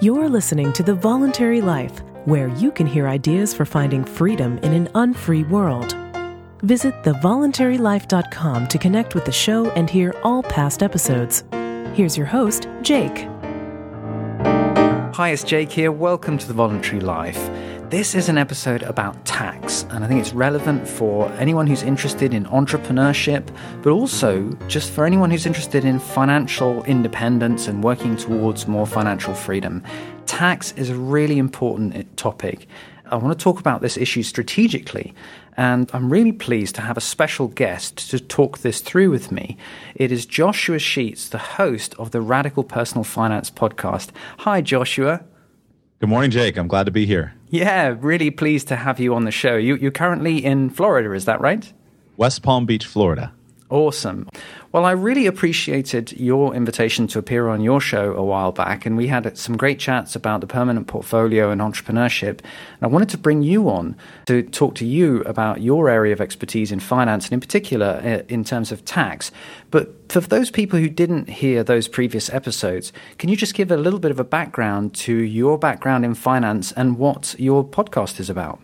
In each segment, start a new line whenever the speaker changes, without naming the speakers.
You're listening to The Voluntary Life, where you can hear ideas for finding freedom in an unfree world. Visit thevoluntarylife.com to connect with the show and hear all past episodes. Here's your host, Jake.
Hi, it's Jake here. Welcome to The Voluntary Life. This is an episode about tax, and I think it's relevant for anyone who's interested in entrepreneurship, but also just for anyone who's interested in financial independence and working towards more financial freedom. Tax is a really important topic. I want to talk about this issue strategically, and I'm really pleased to have a special guest to talk this through with me. It is Joshua Sheets, the host of the Radical Personal Finance podcast. Hi, Joshua.
Good morning, Jake. I'm glad to be here.
Yeah, really pleased to have you on the show. You're currently in Florida, is that right?
West Palm Beach, Florida.
Awesome. Well, I really appreciated your invitation to appear on your show a while back, and we had some great chats about the permanent portfolio and entrepreneurship. And I wanted to bring you on to talk to you about your area of expertise in finance, and in particular in terms of tax. But for those people who didn't hear those previous episodes, can you just give a little bit of a background to your background in finance and what your podcast is about?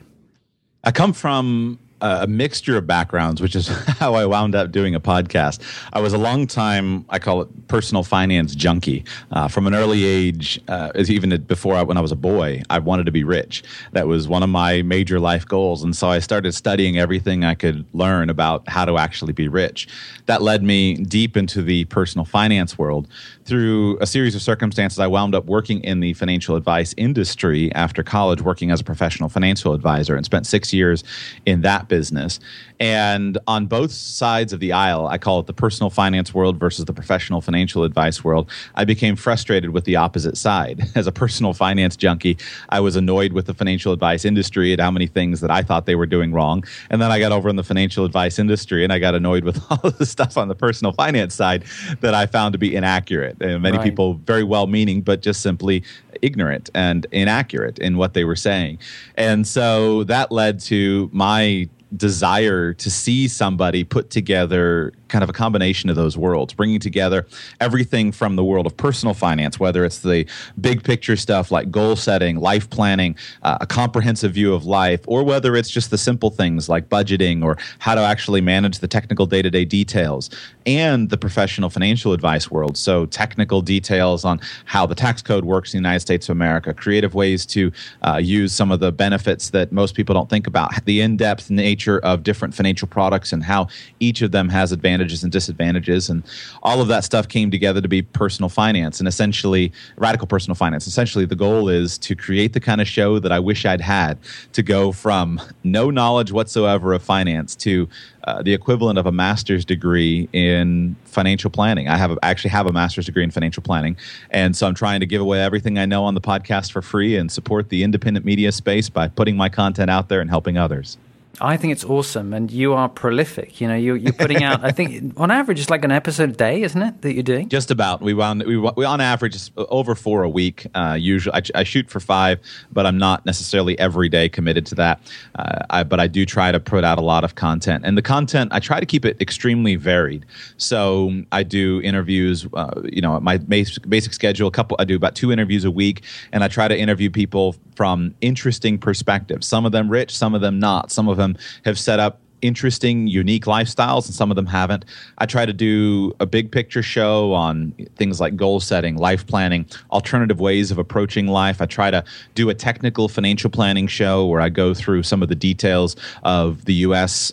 I come from a mixture of backgrounds, which is how I wound up doing a podcast. I was a long time, I call it personal finance junkie. From an early age, even before when I was a boy, I wanted to be rich. That was one of my major life goals. And so I started studying everything I could learn about how to actually be rich. That led me deep into the personal finance world. Through a series of circumstances, I wound up working in the financial advice industry after college, working as a professional financial advisor, and spent 6 years in that business. And on both sides of the aisle, I call it the personal finance world versus the professional financial advice world, I became frustrated with the opposite side. As a personal finance junkie, I was annoyed with the financial advice industry and how many things that I thought they were doing wrong. And then I got over in the financial advice industry and I got annoyed with all of the stuff on the personal finance side that I found to be inaccurate. And many people very well-meaning, but just simply ignorant and inaccurate in what they were saying. And so that led to my desire to see somebody put together kind of a combination of those worlds, bringing together everything from the world of personal finance, whether it's the big picture stuff like goal setting, life planning, a comprehensive view of life, or whether it's just the simple things like budgeting or how to actually manage the technical day-to-day details, and the professional financial advice world. So technical details on how the tax code works in the United States of America, creative ways to use some of the benefits that most people don't think about, the in-depth nature of different financial products and how each of them has advantages and disadvantages. And all of that stuff came together to be personal finance and essentially radical personal finance. Essentially, the goal is to create the kind of show that I wish I'd had, to go from no knowledge whatsoever of finance to the equivalent of a master's degree in financial planning. I actually have a master's degree in financial planning. And so I'm trying to give away everything I know on the podcast for free and support the independent media space by putting my content out there and helping others.
I think it's awesome, and you are prolific. You know, you're putting out, I think, on average, it's like an episode a day, isn't it, that you're doing? Just about. We on average, it's over 4 a week. Usually, I shoot for 5, but I'm not necessarily every day committed to that. But I do try to put out a lot of content, and the content I try to keep it extremely varied. So I do interviews. My basic schedule. I do about 2 interviews a week, and I try to interview people from interesting perspectives. Some of them rich, some of them not. Some of them have set up interesting, unique lifestyles, and some of them haven't. I try to do a big picture show on things like goal setting, life planning, alternative ways of approaching life. I try to do a technical financial planning show where I go through some of the details of the U.S.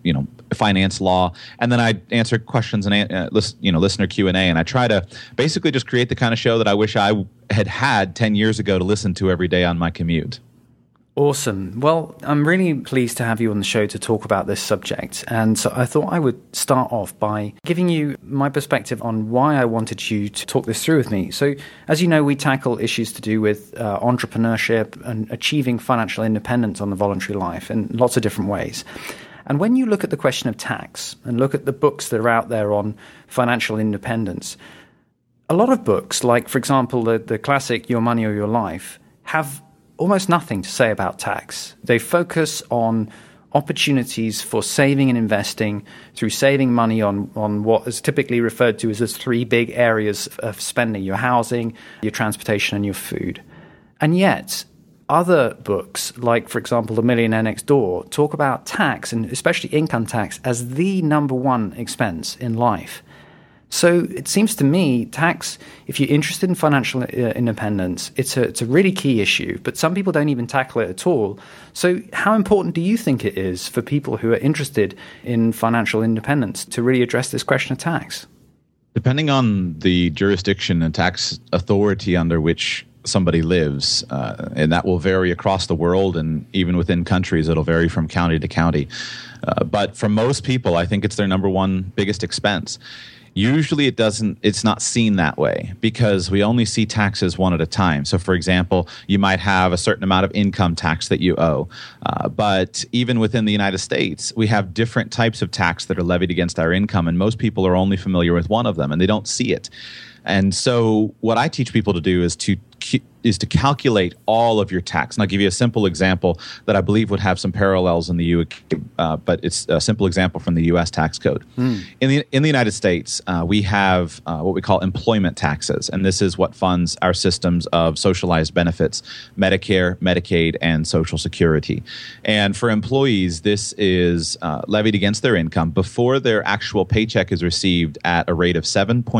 Finance law, and then I answer questions and listener Q&A, and I try to basically just create the kind of show that I wish I had 10 years ago to listen to every day on my commute. Awesome. Well, I'm really pleased to have you on the show to talk about this subject. And so I thought I would start off by giving you my perspective on why I wanted you to talk this through with me. So, as you know, we tackle issues to do with entrepreneurship and achieving financial independence on the voluntary life in lots of different ways. And when you look at the question of tax and look at the books that are out there on financial independence, a lot of books, like, for example, the classic Your Money or Your Life, have almost nothing to say about tax. They focus on
opportunities for saving and investing through saving money on what is typically referred to as the three big areas of spending: your housing, your transportation, and your food. And yet, other books, like, for example, The Millionaire Next Door, talk about tax, and especially income tax, as the number one expense in life. So it seems to me tax, if you're interested in financial independence, it's a really key issue, but some people don't even tackle it at all. So how important do you think it is for people who are interested in financial independence to really address this question of tax?
Depending on the jurisdiction and tax authority under which somebody lives, and that will vary across the world, and even within countries, it'll vary from county to county. But for most people, I think it's their number one biggest expense. Usually it's not seen that way because we only see taxes one at a time. So, for example, you might have a certain amount of income tax that you owe. But even within the United States, we have different types of tax that are levied against our income, and most people are only familiar with one of them, and they don't see it. And so what I teach people to do is to calculate all of your tax. And I'll give you a simple example that I believe would have some parallels in the UK, but it's a simple example from the U.S. tax code. In the United States, we have what we call employment taxes, and this is what funds our systems of socialized benefits: Medicare, Medicaid, and Social Security. And for employees, this is levied against their income before their actual paycheck is received at a rate of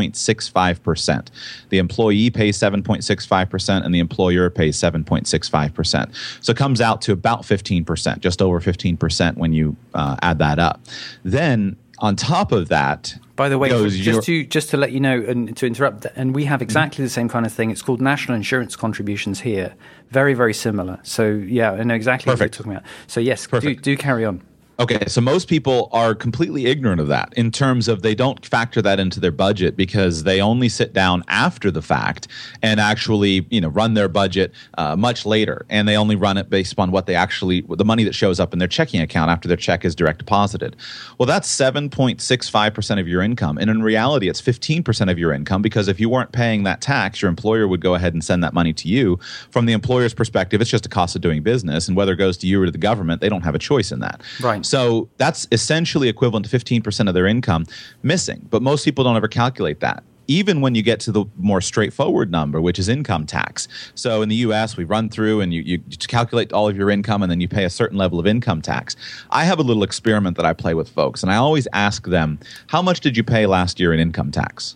7.65%. The employee pays 7.65%, and the employer pays 7.65%. So it comes out to about 15%, just over 15% when you add that up. Then on top of that,
by the way, just to let you know and to interrupt, and we have exactly the same kind of thing. It's called national insurance contributions here. Very, very similar. So yeah, I know exactly what you're talking about. So yes, do carry on.
Okay, so most people are completely ignorant of that in terms of they don't factor that into their budget because they only sit down after the fact and actually, run their budget much later, and they only run it based upon what the money that shows up in their checking account after their check is direct deposited. Well, that's 7.65% of your income, and in reality, it's 15% of your income because if you weren't paying that tax, your employer would go ahead and send that money to you. From the employer's perspective, it's just a cost of doing business, and whether it goes to you or to the government, they don't have a choice in that.
Right.
So that's essentially equivalent to 15% of their income missing. But most people don't ever calculate that, even when you get to the more straightforward number, which is income tax. So in the U.S., we run through and you calculate all of your income, and then you pay a certain level of income tax. I have a little experiment that I play with folks, and I always ask them, how much did you pay last year in income tax?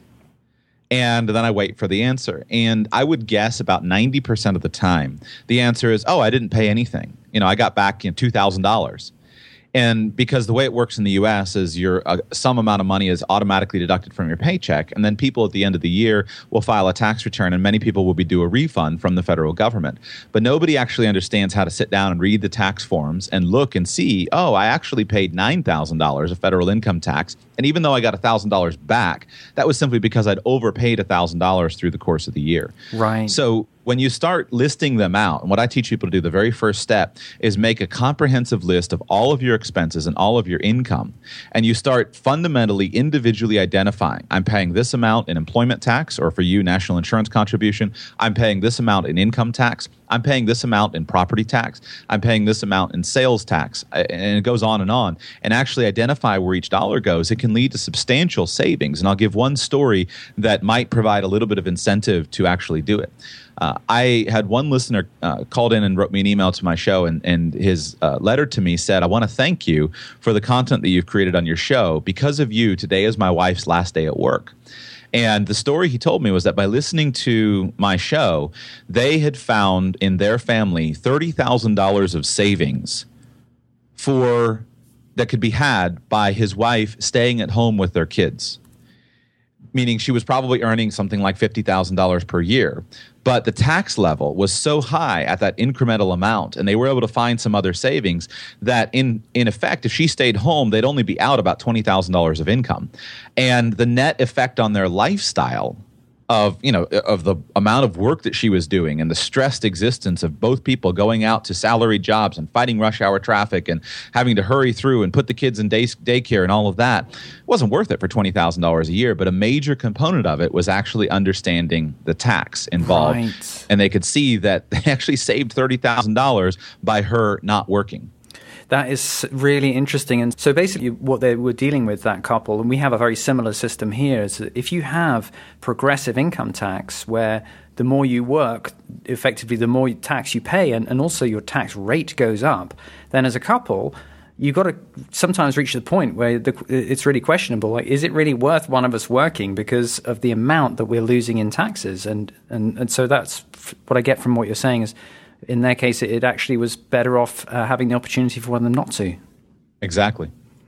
And then I wait for the answer. And I would guess about 90% of the time, the answer is, I didn't pay anything. I got back $2,000. And because the way it works in the U.S. is some amount of money is automatically deducted from your paycheck, and then people at the end of the year will file a tax return, and many people will be due a refund from the federal government. But nobody actually understands how to sit down and read the tax forms and look and see, I actually paid $9,000 of federal income tax, and even though I got $1,000 back, that was simply because I'd overpaid $1,000 through the course of the year.
Right.
So when you start listing them out, and what I teach people to do, the very first step is make a comprehensive list of all of your expenses and all of your income. And you start fundamentally, individually identifying, I'm paying this amount in employment tax, or for you, national insurance contribution. I'm paying this amount in income tax. I'm paying this amount in property tax. I'm paying this amount in sales tax. And it goes on. And actually identify where each dollar goes. It can lead to substantial savings. And I'll give one story that might provide a little bit of incentive to actually do it. I had one listener called in and wrote me an email to my show, and his letter to me said, I want to thank you for the content that you've created on your show. Because of you, today is my wife's last day at work. And the story he told me was that by listening to my show, they had found in their family $30,000 of savings that could be had by his wife staying at home with their kids. Meaning she was probably earning something like $50,000 per year. But the tax level was so high at that incremental amount, and they were able to find some other savings that in effect, if she stayed home, they'd only be out about $20,000 of income. And the net effect on their lifestyle of the amount of work that she was doing and the stressed existence of both people going out to salaried jobs and fighting rush hour traffic and having to hurry through and put the kids in daycare and all of that, it wasn't worth it for $20,000 a year. But a major component of it was actually understanding the tax involved. Right. And they could see that they actually saved $30,000 by her not working.
That is really interesting. And so basically what they were dealing with, that couple, and we have a very similar system here, is that if you have progressive income tax where the more you work, effectively the more tax you pay, and also your tax rate goes up, then as a couple, you've got to sometimes reach the point where it's really questionable. Like, is it really worth one of us working because of the amount that we're losing in taxes? And so that's what I get from what you're saying is, in their case, it actually was better off having the opportunity for one of them not to.
Exactly.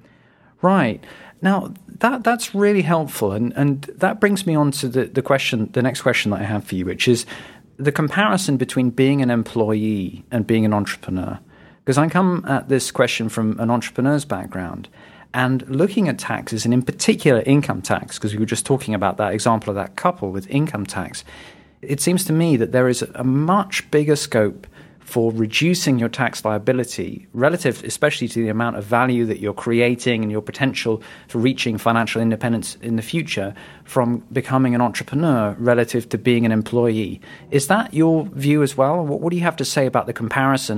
Right. Now, that's really helpful. And that brings me on to the next question that I have for you, which is the comparison between being an employee and being an entrepreneur. Because I come at this question from an entrepreneur's background, and looking at taxes, and in particular income tax, because we were just talking about that example of that couple with income tax, it seems to me that there is a much bigger scope for reducing your tax liability relative, especially to the amount of value that you're creating and your potential for reaching financial independence in the future from becoming an entrepreneur relative to being an employee. Is that your view as well? What do you have to say about the comparison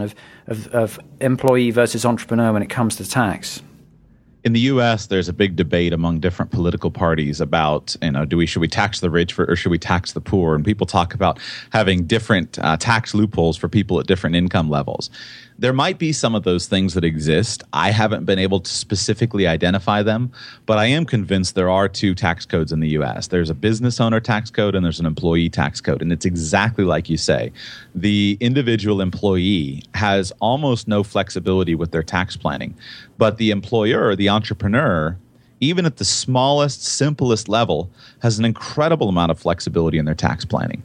of employee versus entrepreneur when it comes to tax?
In the U.S., there's a big debate among different political parties about, should we tax the rich or should we tax the poor? And people talk about having different tax loopholes for people at different income levels. There might be some of those things that exist. I haven't been able to specifically identify them, but I am convinced there are two tax codes in the U.S. There's a business owner tax code and there's an employee tax code. And it's exactly like you say. The individual employee has almost no flexibility with their tax planning, but the employer, the entrepreneur, even at the smallest, simplest level, has an incredible amount of flexibility in their tax planning.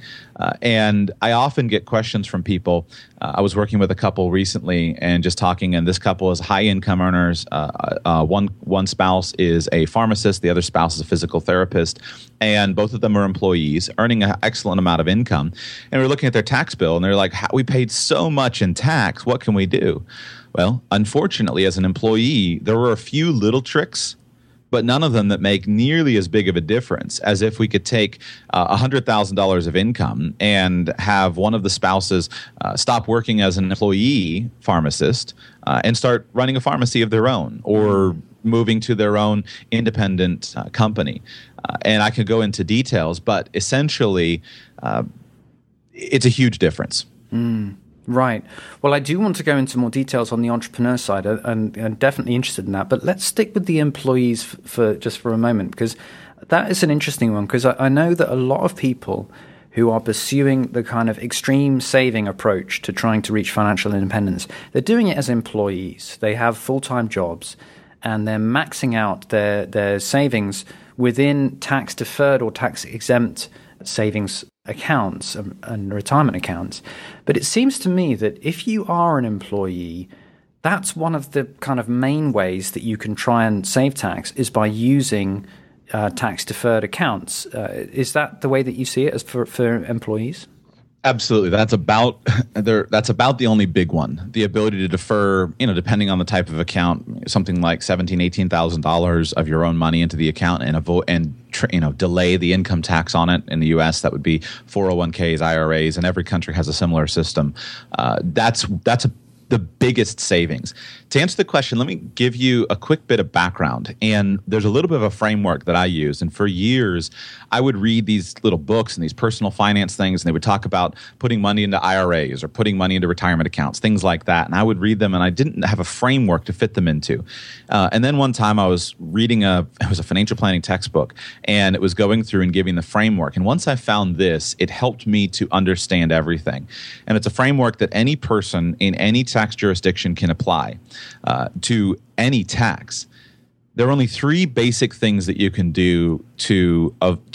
And I often get questions from people. I was working with a couple recently and just talking, and this couple is high income earners. One spouse is a pharmacist, the other spouse is a physical therapist, and both of them are employees earning an excellent amount of income. And we're looking at their tax bill, and they're like, we paid so much in tax. What can we do? Well, unfortunately, as an employee, there were a few little tricks, but none of them that make nearly as big of a difference as if we could take $100,000 of income and have one of the spouses stop working as an employee pharmacist and start running a pharmacy of their own, or moving to their own independent company. And I could go into details, but essentially it's a huge difference.
Right. Well, I do want to go into more details on the entrepreneur side, and definitely interested in that. But let's stick with the employees for a moment, because that is an interesting one. Because I know that a lot of people who are pursuing the kind of extreme saving approach to trying to reach financial independence, they're doing it as employees. They have full-time jobs, and they're maxing out their savings within tax-deferred or tax-exempt savings accounts and retirement accounts. But it seems to me that if you are an employee, that's one of the kind of main ways that you can try and save tax is by using tax-deferred accounts. Is that the way that you see it as for employees?
Absolutely. That's about the only big one. The ability to defer, depending on the type of account, something like $17,000, $18,000 of your own money into the account and delay the income tax on it. In the U.S., that would be 401ks, IRAs, and every country has a similar system. That's the biggest savings. To answer the question, let me give you a quick bit of background. And there's a little bit of a framework that I use. And for years, I would read these little books and these personal finance things, and they would talk about putting money into IRAs or putting money into retirement accounts, things like that. And I would read them, and I didn't have a framework to fit them into. And then one time I was reading it was a financial planning textbook, and it was going through and giving the framework. And once I found this, it helped me to understand everything. And it's a framework that any person in any tax jurisdiction can apply to any tax. There are only three basic things that you can do to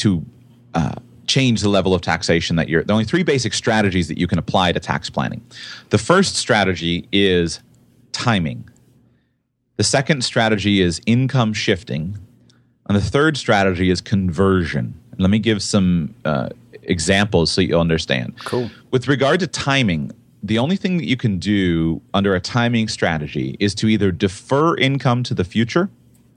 change the level of taxation that you're. There are only three basic strategies that you can apply to tax planning. The first strategy is timing. The second strategy is income shifting. And the third strategy is conversion. And let me give some examples so you'll understand.
Cool.
With regard to timing, the only thing that you can do under a timing strategy is to either defer income to the future,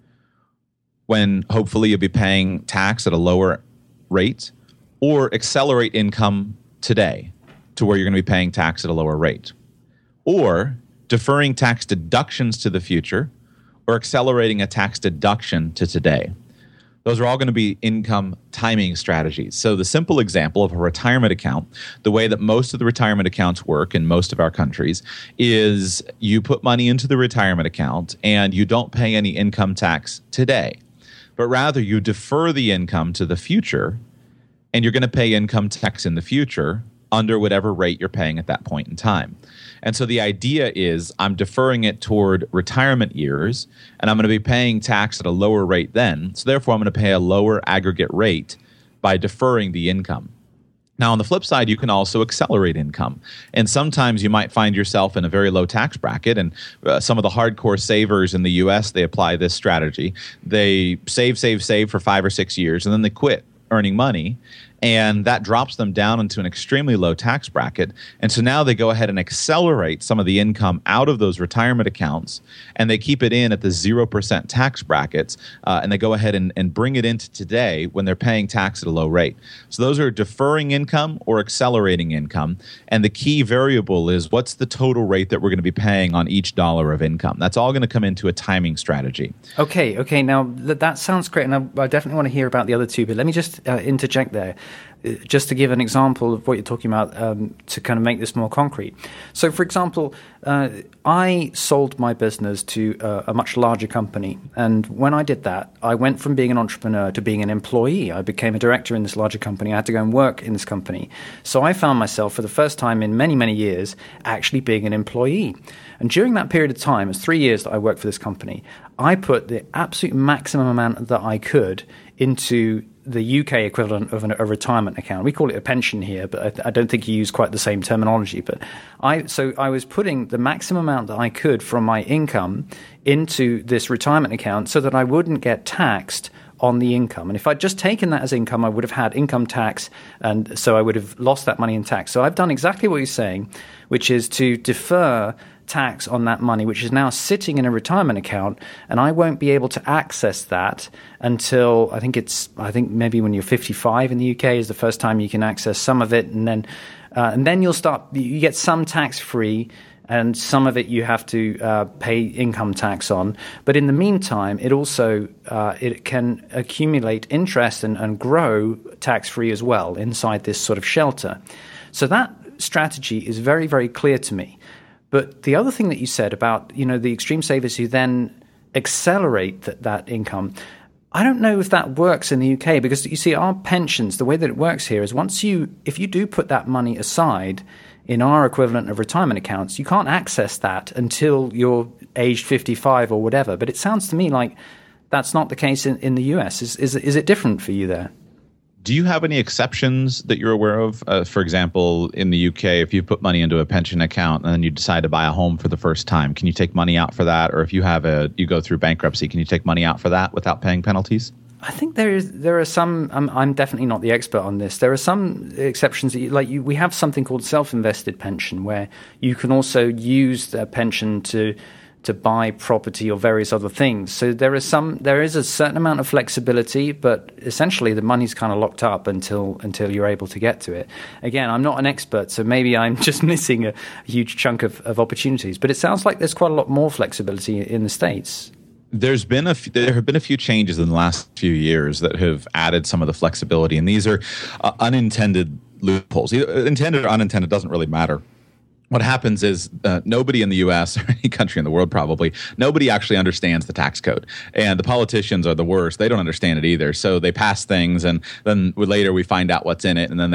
when hopefully you'll be paying tax at a lower rate, or accelerate income today to where you're going to be paying tax at a lower rate. Or deferring tax deductions to the future, or accelerating a tax deduction to today. Those are all going to be income timing strategies. So the simple example of a retirement account, the way that most of the retirement accounts work in most of our countries, is you put money into the retirement account and you don't pay any income tax today, but rather you defer the income to the future, and you're going to pay income tax in the future under whatever rate you're paying at that point in time. And so the idea is I'm deferring it toward retirement years, and I'm going to be paying tax at a lower rate then. So therefore, I'm going to pay a lower aggregate rate by deferring the income. Now, on the flip side, you can also accelerate income. And sometimes you might find yourself in a very low tax bracket. And some of the hardcore savers in the U.S., they apply this strategy. They save for 5 or 6 years, and then they quit earning money. And that drops them down into an extremely low tax bracket. And so now they go ahead and accelerate some of the income out of those retirement accounts, and they keep it in at the 0% tax brackets, and they go ahead and bring it into today when they're paying tax at a low rate. So those are deferring income or accelerating income. And the key variable is what's the total rate that we're going to be paying on each dollar of income. That's all going to come into a timing strategy.
Okay. Now, that sounds great, and I definitely want to hear about the other two, but let me just interject there. Just to give an example of what you're talking about, to kind of make this more concrete. So, for example, I sold my business to a much larger company. And when I did that, I went from being an entrepreneur to being an employee. I became a director in this larger company. I had to go and work in this company. So I found myself, for the first time in many, many years, actually being an employee. And during that period of time, it was 3 years that I worked for this company, I put the absolute maximum amount that I could into the UK equivalent of a retirement account. We call it a pension here, but I don't think you use quite the same terminology. But I was putting the maximum amount that I could from my income into this retirement account so that I wouldn't get taxed on the income. And if I'd just taken that as income, I would have had income tax, and so I would have lost that money in tax. So I've done exactly what you're saying, which is to defer tax on that money, which is now sitting in a retirement account, and I won't be able to access that until I think maybe when you're 55 in the UK is the first time you can access some of it, and then you get some tax free, and some of it you have to pay income tax on. But in the meantime, it also it can accumulate interest and grow tax free as well inside this sort of shelter. So that strategy is very, very clear to me. But the other thing that you said about, the extreme savers who then accelerate that income, I don't know if that works in the UK, because you see our pensions, the way that it works here is if you do put that money aside in our equivalent of retirement accounts, you can't access that until you're aged 55 or whatever. But it sounds to me like that's not the case in the US. Is it different for you there?
Do you have any exceptions that you're aware of? For example, in the UK, if you put money into a pension account and then you decide to buy a home for the first time, can you take money out for that? Or if you go through bankruptcy, can you take money out for that without paying penalties?
I think there are some. I'm definitely not the expert on this. There are some exceptions. We have something called self-invested pension, where you can also use the pension to buy property or various other things. So there is a certain amount of flexibility, but essentially the money's kind of locked up until you're able to get to it. Again, I'm not an expert, so maybe I'm just missing a huge chunk of opportunities. But it sounds like there's quite a lot more flexibility in the States.
There have been a few changes in the last few years that have added some of the flexibility, and these are unintended loopholes. Either intended or unintended doesn't really matter. What happens is nobody in the U.S. or any country in the world probably, nobody actually understands the tax code. And the politicians are the worst. They don't understand it either. So they pass things, and then later we find out what's in it, and then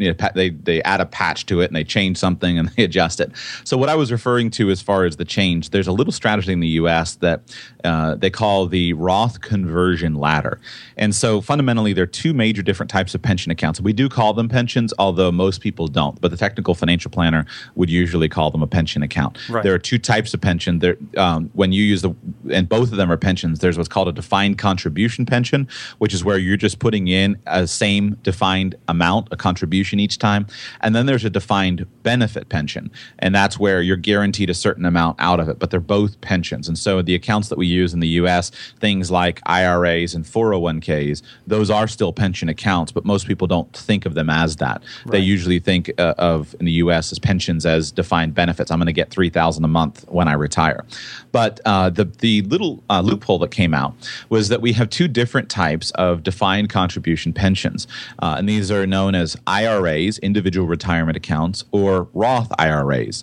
they add a patch to it, and they change something, and they adjust it. So what I was referring to as far as the change, there's a little strategy in the U.S. that they call the Roth conversion ladder. And so fundamentally, there are two major different types of pension accounts. We do call them pensions, although most people don't. But the technical financial planner would usually call them a pension account. Right. There are two types of pension. When you use and both of them are pensions, there's what's called a defined contribution pension, which is where you're just putting in a same defined amount, a contribution each time. And then there's a defined benefit pension, and that's where you're guaranteed a certain amount out of it. But they're both pensions. And so the accounts that we use in the U.S., things like IRAs and 401ks, those are still pension accounts, but most people don't think of them as that. Right. They usually think of in the U.S. as pensions as defined benefits. I'm going to get $3,000 a month when I retire. But the little loophole that came out was that we have two different types of defined contribution pensions. And these are known as IRAs, individual retirement accounts, or Roth IRAs.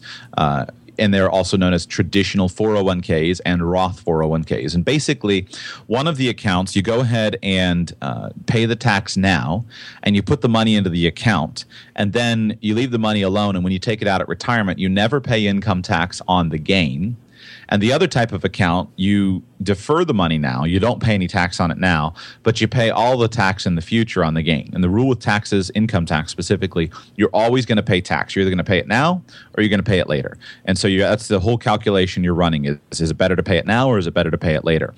And they're also known as traditional 401ks and Roth 401ks. And basically, one of the accounts, you go ahead and pay the tax now, and you put the money into the account, and then you leave the money alone. And when you take it out at retirement, you never pay income tax on the gain. And the other type of account, you defer the money now. You don't pay any tax on it now, but you pay all the tax in the future on the gain. And the rule with taxes, income tax specifically, you're always going to pay tax. You're either going to pay it now or you're going to pay it later. And so that's the whole calculation you're running. Is it better to pay it now or is it better to pay it later?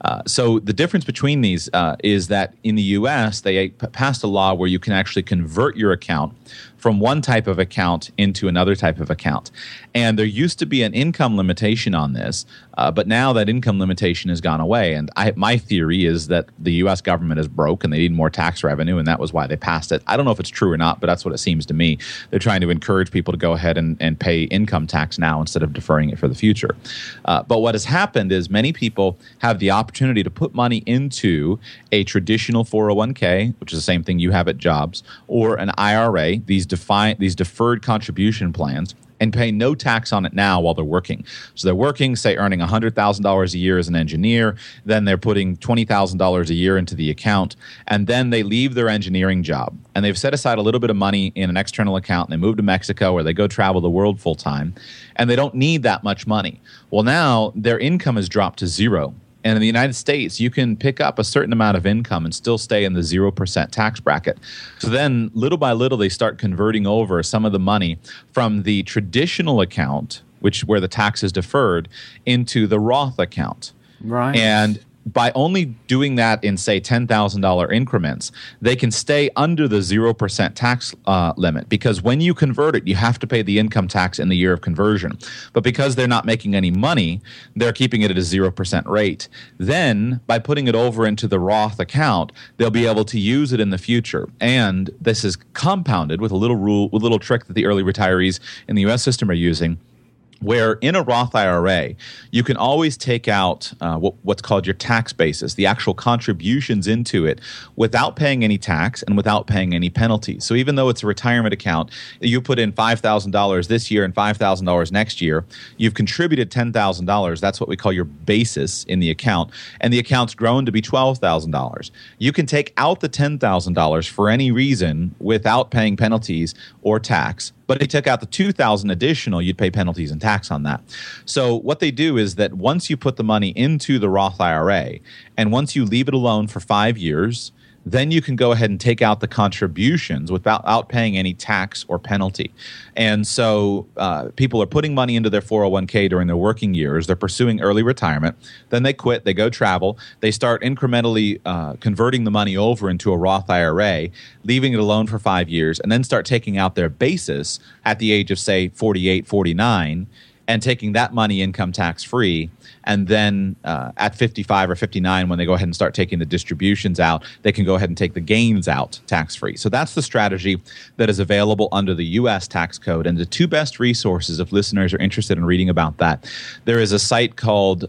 So the difference between these is that in the U.S., they passed a law where you can actually convert your account from one type of account into another type of account. And there used to be an income limitation on this, but now that income limitation has gone away. And my theory is that the U.S. government is broke and they need more tax revenue, and that was why they passed it. I don't know if it's true or not, but that's what it seems to me. They're trying to encourage people to go ahead and pay income tax now instead of deferring it for the future. But what has happened is many people have the opportunity to put money into a traditional 401k, which is the same thing you have at jobs, or an IRA, these deferred contribution plans, and pay no tax on it now while they're working. So they're working, say, earning $100,000 a year as an engineer, then they're putting $20,000 a year into the account, and then they leave their engineering job. And they've set aside a little bit of money in an external account, and they move to Mexico or they go travel the world full time, and they don't need that much money. Well, now their income has dropped to zero. And in the United States, you can pick up a certain amount of income and still stay in the 0% tax bracket. So then, little by little, they start converting over some of the money from the traditional account, where the tax is deferred, into the Roth account.
Right.
And by only doing that in, say, $10,000 increments, they can stay under the 0% tax limit, because when you convert it, you have to pay the income tax in the year of conversion. But because they're not making any money, they're keeping it at a 0% rate. Then, by putting it over into the Roth account, they'll be able to use it in the future. And this is compounded with a little trick that the early retirees in the U.S. system are using, where in a Roth IRA, you can always take out what's called your tax basis, the actual contributions into it, without paying any tax and without paying any penalties. So even though it's a retirement account, you put in $5,000 this year and $5,000 next year, you've contributed $10,000. That's what we call your basis in the account. And the account's grown to be $12,000. You can take out the $10,000 for any reason without paying penalties or tax. But if you took out the $2,000 additional, you'd pay penalties and tax on that. So what they do is that once you put the money into the Roth IRA, and once you leave it alone for 5 years, then you can go ahead and take out the contributions without paying any tax or penalty. And so people are putting money into their 401k during their working years. They're pursuing early retirement. Then they quit. They go travel. They start incrementally converting the money over into a Roth IRA, leaving it alone for 5 years, and then start taking out their basis at the age of, say, 48, 49, and taking that money income tax free. And then at 55 or 59, when they go ahead and start taking the distributions out, they can go ahead and take the gains out tax free. So that's the strategy that is available under the U.S. tax code. And the two best resources, if listeners are interested in reading about that, there is a site called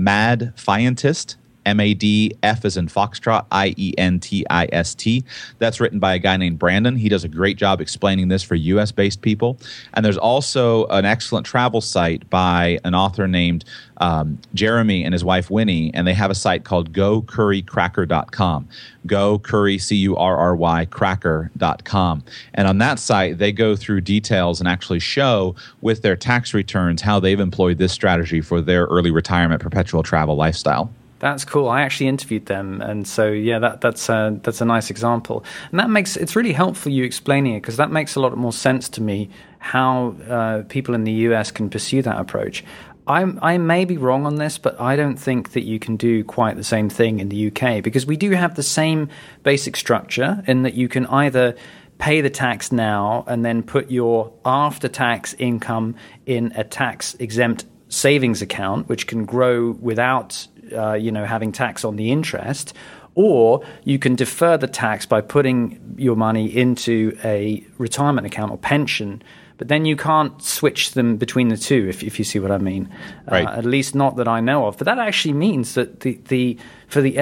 MADFIENTIST. MADF as in Foxtrot, IENTIST. That's written by a guy named Brandon. He does a great job explaining this for U.S.-based people. And there's also an excellent travel site by an author named Jeremy and his wife Winnie, and they have a site called GoCurryCracker.com. GoCurry, C-U-R-R-Y, Cracker.com. And on that site, they go through details and actually show with their tax returns how they've employed this strategy for their early retirement perpetual travel lifestyle.
That's cool. I actually interviewed them, and so yeah, that's a nice example, and it's really helpful you explaining it, because that makes a lot more sense to me how people in the US can pursue that approach. I may be wrong on this, but I don't think that you can do quite the same thing in the UK, because we do have the same basic structure in that you can either pay the tax now and then put your after-tax income in a tax-exempt savings account, which can grow without having tax on the interest, or you can defer the tax by putting your money into a retirement account or pension, But then you can't switch them between the two, if you see what I mean.
Right.
At least not that I know of. But that actually means that for the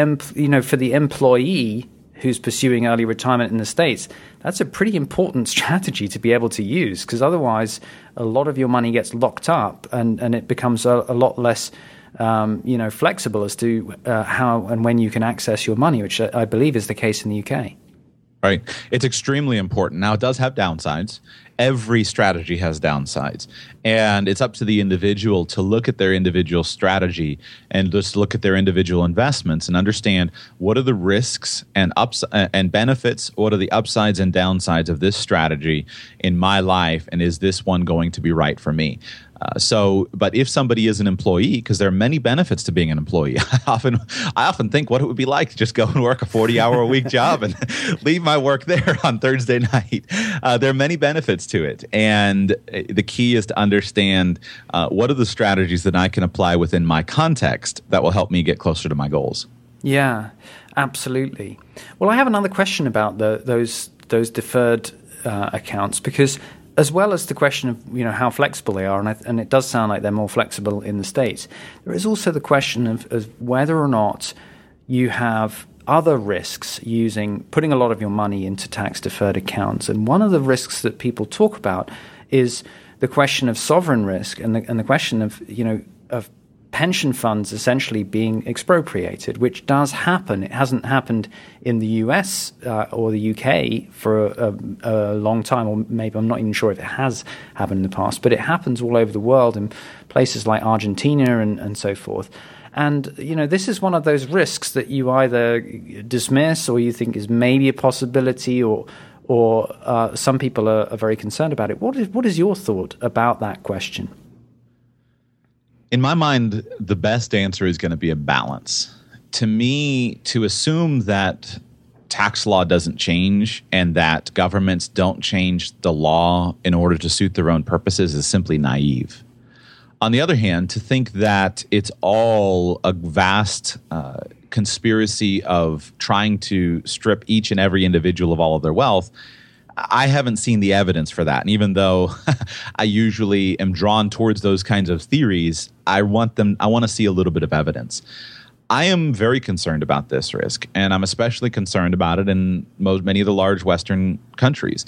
employee who's pursuing early retirement in the States, that's a pretty important strategy to be able to use, because otherwise a lot of your money gets locked up and it becomes a lot less flexible as to how and when you can access your money, which I believe is the case in the UK.
Right. It's extremely important. Now, it does have downsides. Every strategy has downsides. And it's up to the individual to look at their individual strategy and just look at their individual investments and understand what are the risks and and benefits, what are the upsides and downsides of this strategy in my life, and is this one going to be right for me? But if somebody is an employee, because there are many benefits to being an employee, I often think what it would be like to just go and work a 40-hour-a-week job and leave my work there on Thursday night. There are many benefits to it. And the key is to understand what are the strategies that I can apply within my context that will help me get closer to my goals.
Yeah, absolutely. Well, I have another question about those deferred accounts, because as well as the question of how flexible they are, and it does sound like they're more flexible in the States, there is also the question of whether or not you have other risks putting a lot of your money into tax-deferred accounts. And one of the risks that people talk about is the question of sovereign risk and the question of pension funds essentially being expropriated, which does happen. It hasn't happened in the US or the UK for a long time, or maybe I'm not even sure if it has happened in the past, but it happens all over the world in places like Argentina and so forth. And, this is one of those risks that you either dismiss or you think is maybe a possibility, or some people are very concerned about it. What is your thought about that question?
In my mind, the best answer is going to be a balance. To me, to assume that tax law doesn't change and that governments don't change the law in order to suit their own purposes is simply naive. On the other hand, to think that it's all a vast conspiracy of trying to strip each and every individual of all of their wealth, I haven't seen the evidence for that. And even though I usually am drawn towards those kinds of theories, I want to see a little bit of evidence. I am very concerned about this risk, and I'm especially concerned about it in many of the large Western countries.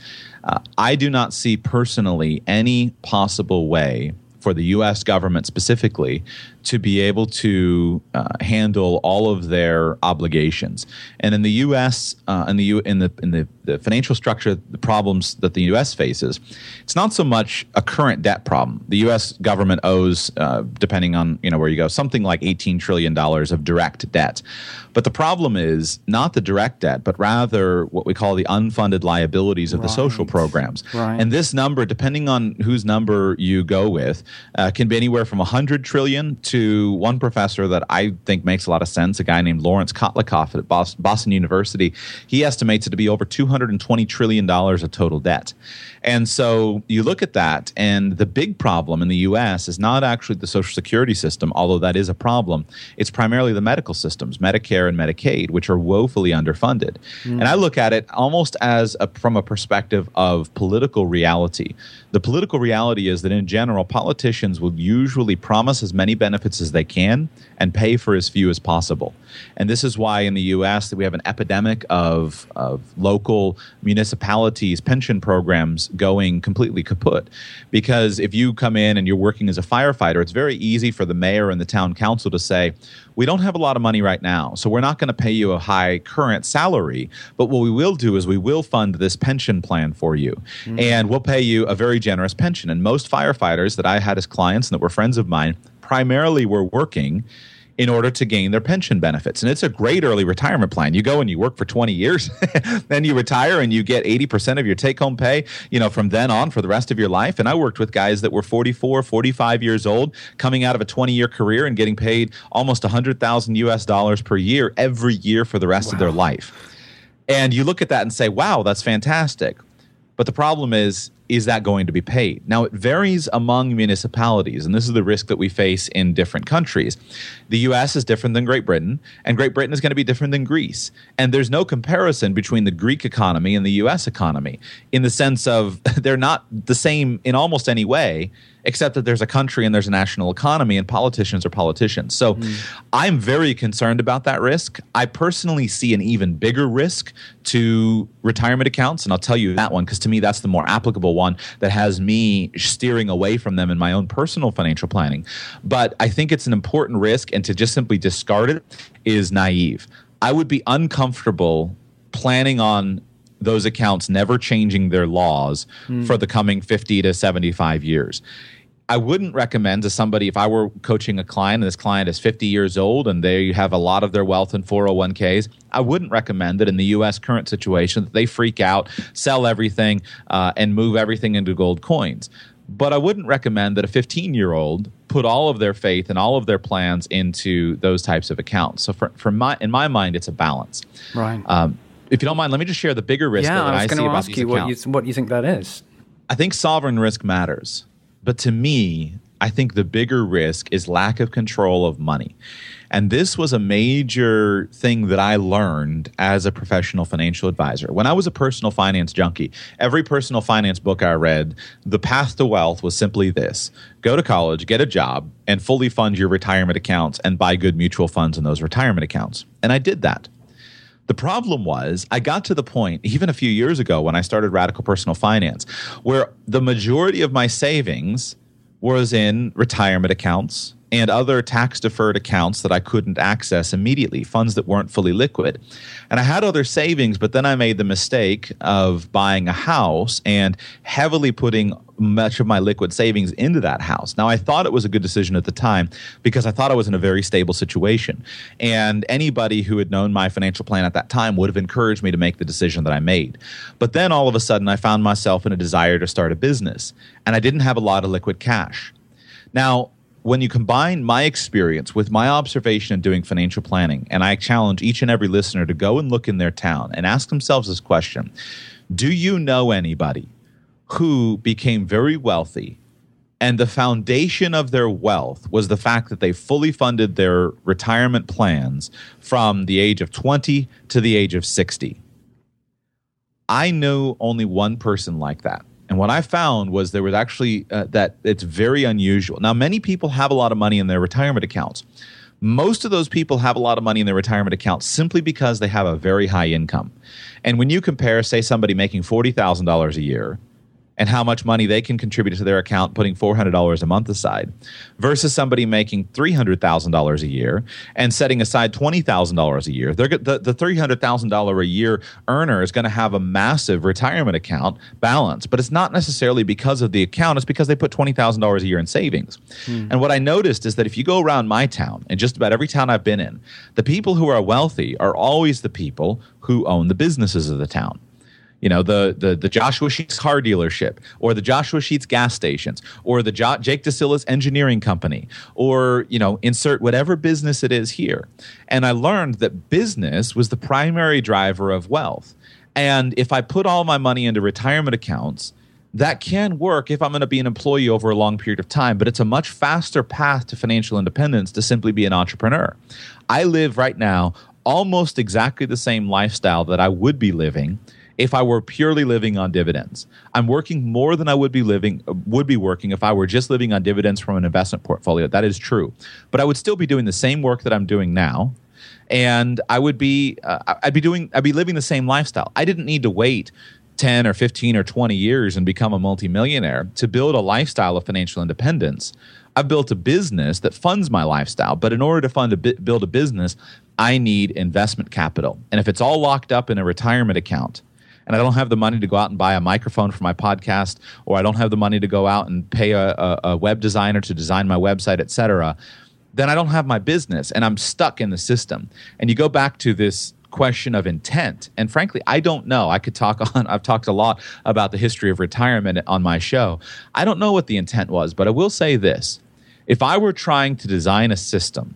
I do not see personally any possible way for the U.S. government specifically to be able to handle all of their obligations. And in the U.S., in the financial structure, the problems that the U.S. faces, it's not so much a current debt problem. The U.S. government owes, depending on where you go, something like $18 trillion of direct debt. But the problem is not the direct debt, but rather what we call the unfunded liabilities of the social programs.
Right.
And this number, depending on whose number you go with, can be anywhere from $100 trillion to one professor that I think makes a lot of sense, a guy named Lawrence Kotlikoff at Boston University. He estimates it to be over $220 trillion of total debt. And so you look at that, and the big problem in the U.S. is not actually the Social Security system, although that is a problem. It's primarily the medical systems, Medicare and Medicaid, which are woefully underfunded. And I look at it almost as from a perspective of political reality. The political reality is that in general, politicians will usually promise as many benefits as they can and pay for as few as possible. And this is why in the U.S. that we have an epidemic of local municipalities' pension programs going completely kaput. Because if you come in and you're working as a firefighter, it's very easy for the mayor and the town council to say, we don't have a lot of money right now, so we're not going to pay you a high current salary, but what we will do is we will fund this pension plan for you, and we'll pay you a very generous pension. And most firefighters that I had as clients and that were friends of mine primarily were working in order to gain their pension benefits. And it's a great early retirement plan. You go and you work for 20 years, then you retire and you get 80% of your take-home pay, from then on for the rest of your life. And I worked with guys that were 44, 45 years old, coming out of a 20-year career and getting paid almost $100,000 per year every year for the rest of their life. And you look at that and say, wow, that's fantastic. But the problem is is that going to be paid? Now, it varies among municipalities, and this is the risk that we face in different countries. The U.S. is different than Great Britain, and Great Britain is going to be different than Greece. And there's no comparison between the Greek economy and the U.S. economy in the sense of they're not the same in almost any way, except that there's a country and there's a national economy, and politicians are politicians. So I'm very concerned about that risk. I personally see an even bigger risk to retirement accounts, and I'll tell you that one because to me that's the more applicable one that has me steering away from them in my own personal financial planning. But I think it's an important risk, and to just simply discard it is naive. I would be uncomfortable planning on those accounts never changing their laws for the coming 50 to 75 years. I wouldn't recommend to somebody, if I were coaching a client and this client is 50 years old and they have a lot of their wealth in 401ks, I wouldn't recommend that in the U.S. current situation that they freak out, sell everything, and move everything into gold coins. But I wouldn't recommend that a 15-year-old put all of their faith and all of their plans into those types of accounts. So in my mind, it's a balance.
Right.
If you don't mind, let me just share the bigger risk that I see about these accounts.
I was going to ask you what you think that is.
I think sovereign risk matters. But to me, I think the bigger risk is lack of control of money. And this was a major thing that I learned as a professional financial advisor. When I was a personal finance junkie, every personal finance book I read, the path to wealth was simply this: go to college, get a job, and fully fund your retirement accounts and buy good mutual funds in those retirement accounts. And I did that. The problem was I got to the point, even a few years ago when I started Radical Personal Finance, where the majority of my savings was in retirement accounts and other tax-deferred accounts that I couldn't access immediately, funds that weren't fully liquid. And I had other savings, but then I made the mistake of buying a house and heavily putting much of my liquid savings into that house. Now, I thought it was a good decision at the time because I thought I was in a very stable situation. And anybody who had known my financial plan at that time would have encouraged me to make the decision that I made. But then all of a sudden, I found myself in a desire to start a business, and I didn't have a lot of liquid cash. Now, when you combine my experience with my observation in doing financial planning, and I challenge each and every listener to go and look in their town and ask themselves this question: do you know anybody who became very wealthy and the foundation of their wealth was the fact that they fully funded their retirement plans from the age of 20 to the age of 60? I know only one person like that. And what I found was there was actually that it's very unusual. Now, many people have a lot of money in their retirement accounts. Most of those people have a lot of money in their retirement accounts simply because they have a very high income. And when you compare, say, somebody making $40,000 a year and how much money they can contribute to their account, putting $400 a month aside, versus somebody making $300,000 a year and setting aside $20,000 a year, the $300,000 a year earner is going to have a massive retirement account balance. But it's not necessarily because of the account. It's because they put $20,000 a year in savings. And what I noticed is that if you go around my town, and just about every town I've been in, the people who are wealthy are always the people who own the businesses of the town. You know, the Joshua Sheets car dealership, or the Joshua Sheets gas stations, or the Jake DeSillas engineering company, or, you know, insert whatever business it is here. And I learned that business was the primary driver of wealth. And if I put all my money into retirement accounts, that can work if I'm going to be an employee over a long period of time, but it's a much faster path to financial independence to simply be an entrepreneur. I live right now almost exactly the same lifestyle that I would be living if I were purely living on dividends. I'm working more than I would be working if I were just living on dividends from an investment portfolio. That is true. But I would still be doing the same work that I'm doing now, and I'd be living the same lifestyle. I didn't need to wait 10 or 15 or 20 years and become a multimillionaire to build a lifestyle of financial independence. I've built a business that funds my lifestyle, but in order to build a business, I need investment capital. And if it's all locked up in a retirement account, and I don't have the money to go out and buy a microphone for my podcast, or I don't have the money to go out and pay a web designer to design my website, et cetera, then I don't have my business, and I'm stuck in the system. And you go back to this question of intent, and frankly, I don't know. I've talked a lot about the history of retirement on my show. I don't know what the intent was, but I will say this. If I were trying to design a system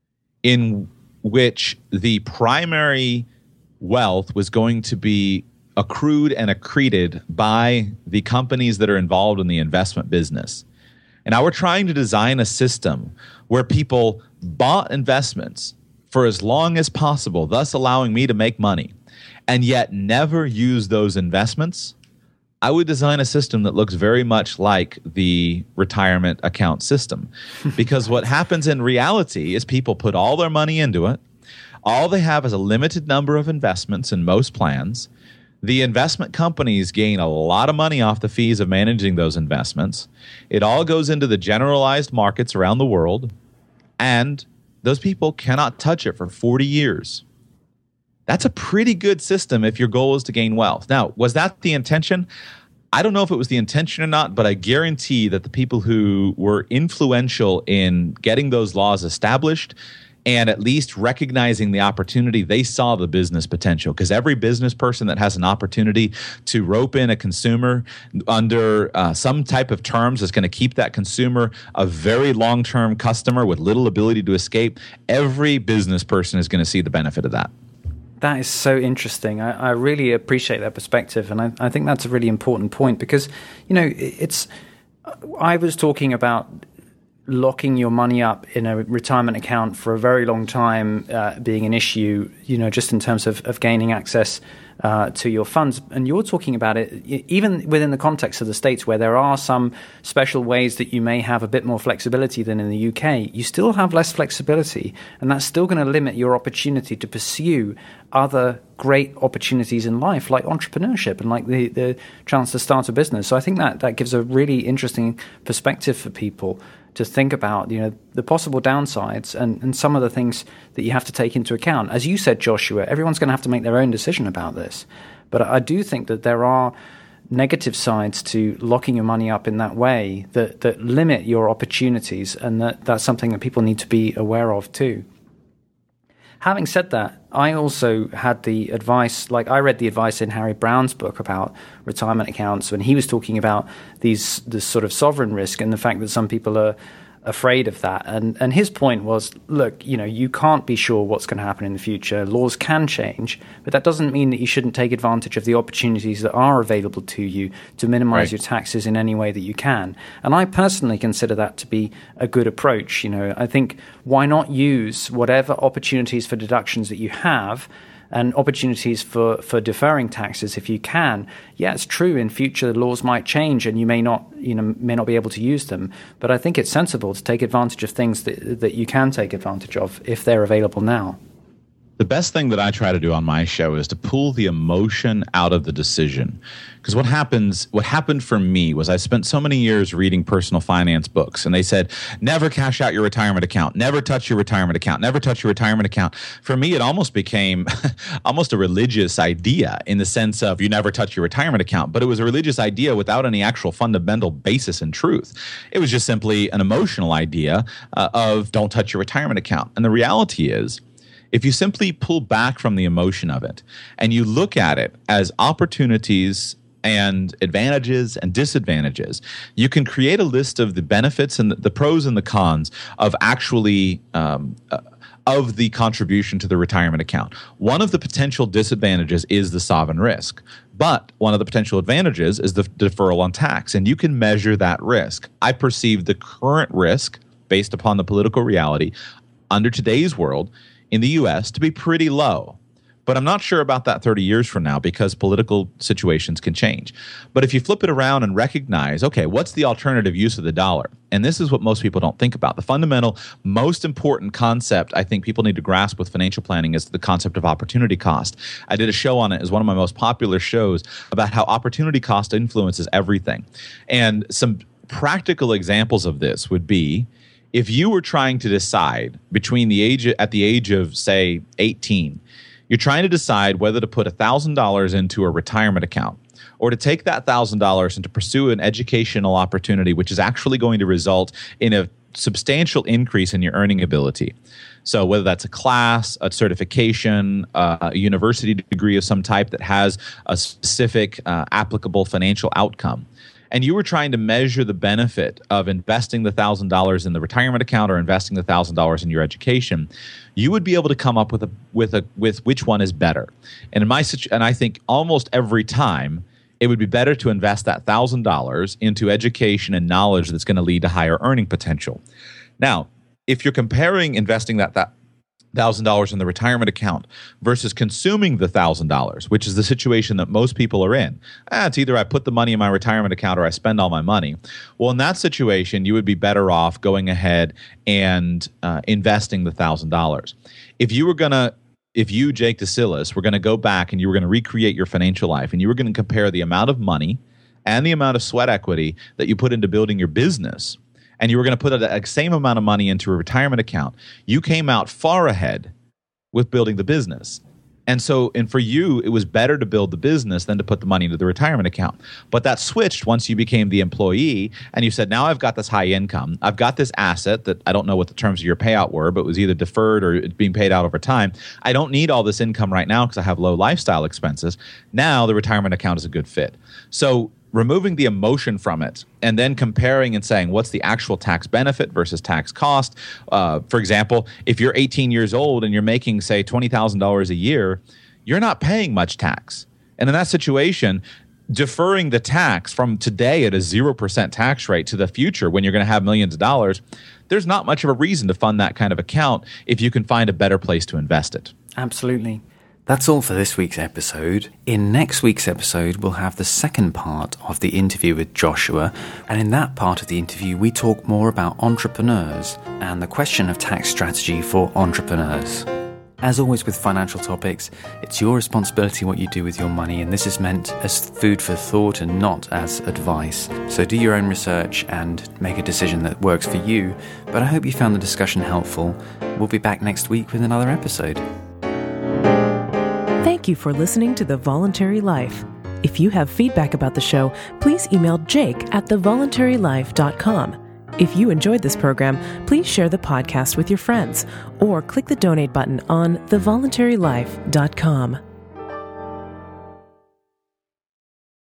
in which the primary wealth was going to be accrued and accreted by the companies that are involved in the investment business. And now we're trying to design a system where people bought investments for as long as possible, thus allowing me to make money, and yet never use those investments. I would design a system that looks very much like the retirement account system. Because what happens in reality is people put all their money into it. All they have is a limited number of investments in most plans. The investment companies gain a lot of money off the fees of managing those investments. It all goes into the generalized markets around the world, and those people cannot touch it for 40 years. That's a pretty good system if your goal is to gain wealth. Now, was that the intention? I don't know if it was the intention or not, but I guarantee that the people who were influential in getting those laws established and at least recognizing the opportunity, they saw the business potential. Because every business person that has an opportunity to rope in a consumer under some type of terms that's going to keep that consumer a very long-term customer with little ability to escape, every business person is going to see the benefit of that.
That is so interesting. I really appreciate that perspective, and I think that's a really important point because, I was talking about locking your money up in a retirement account for a very long time being an issue, just in terms of gaining access to your funds. And you're talking about it even within the context of the States where there are some special ways that you may have a bit more flexibility than in the UK. You still have less flexibility, and that's still going to limit your opportunity to pursue other great opportunities in life, like entrepreneurship and like the chance to start a business. So I think that gives a really interesting perspective for people to think about, the possible downsides and some of the things that you have to take into account. As you said, Joshua, everyone's going to have to make their own decision about this. But I do think that there are negative sides to locking your money up in that way that limit your opportunities, and that's something that people need to be aware of too. Having said that, I also had the advice, I read the advice in Harry Brown's book about retirement accounts when he was talking about this sort of sovereign risk and the fact that some people are afraid of that. And his point was, look, you can't be sure what's going to happen in the future. Laws can change, but that doesn't mean that you shouldn't take advantage of the opportunities that are available to you to minimize your taxes in any way that you can. And I personally consider that to be a good approach. I think why not use whatever opportunities for deductions that you have and opportunities for deferring taxes if you can. Yeah, it's true. In future, the laws might change, and you may not be able to use them. But I think it's sensible to take advantage of things that you can take advantage of if they're available now.
The best thing that I try to do on my show is to pull the emotion out of the decision. Because what happened for me was I spent so many years reading personal finance books, and they said, never cash out your retirement account, never touch your retirement account, never touch your retirement account. For me, it almost became almost a religious idea in the sense of you never touch your retirement account, but it was a religious idea without any actual fundamental basis in truth. It was just simply an emotional idea of don't touch your retirement account. And the reality is, if you simply pull back from the emotion of it and you look at it as opportunities and advantages and disadvantages, you can create a list of the benefits and the pros and the cons of actually of the contribution to the retirement account. One of the potential disadvantages is the sovereign risk, but one of the potential advantages is the deferral on tax, and you can measure that risk. I perceive the current risk based upon the political reality under today's world in the U.S. to be pretty low. But I'm not sure about that 30 years from now because political situations can change. But if you flip it around and recognize, okay, what's the alternative use of the dollar? And this is what most people don't think about. The fundamental, most important concept I think people need to grasp with financial planning is the concept of opportunity cost. I did a show on it as one of my most popular shows about how opportunity cost influences everything. And some practical examples of this would be if you were trying to decide between at the age of, say, 18, you're trying to decide whether to put $1,000 into a retirement account or to take that $1,000 and to pursue an educational opportunity, which is actually going to result in a substantial increase in your earning ability. So whether that's a class, a certification, a university degree of some type that has a specific applicable financial outcome. and you were trying to measure the benefit of investing the $1,000 in the retirement account or investing the $1,000 in your education, you would be able to come up with which one is better. And and I think almost every time, it would be better to invest that $1,000 into education and knowledge that's going to lead to higher earning potential. Now, if you're comparing investing that $1,000 in the retirement account versus consuming the $1,000, which is the situation that most people are in. It's either I put the money in my retirement account or I spend all my money. Well, in that situation, you would be better off going ahead and investing the $1,000. If you, Jake Desilis, were going to go back and you were going to recreate your financial life and you were going to compare the amount of money and the amount of sweat equity that you put into building your business, and you were going to put the same amount of money into a retirement account, you came out far ahead with building the business. And for you, it was better to build the business than to put the money into the retirement account. But that switched once you became the employee and you said, now I've got this high income. I've got this asset that I don't know what the terms of your payout were, but it was either deferred or it's being paid out over time. I don't need all this income right now because I have low lifestyle expenses. Now the retirement account is a good fit. So removing the emotion from it and then comparing and saying what's the actual tax benefit versus tax cost. For example, if you're 18 years old and you're making, say, $20,000 a year, you're not paying much tax. And in that situation, deferring the tax from today at a 0% tax rate to the future when you're going to have millions of dollars, there's not much of a reason to fund that kind of account if you can find a better place to invest it.
Absolutely. That's all for this week's episode. In next week's episode, we'll have the second part of the interview with Joshua. And in that part of the interview, we talk more about entrepreneurs and the question of tax strategy for entrepreneurs. As always with financial topics, it's your responsibility what you do with your money, and this is meant as food for thought and not as advice. So do your own research and make a decision that works for you. But I hope you found the discussion helpful. We'll be back next week with another episode.
Thank you for listening to The Voluntary Life. If you have feedback about the show, please email jake@thevoluntarylife.com. If you enjoyed this program, please share the podcast with your friends or click the donate button on thevoluntarylife.com.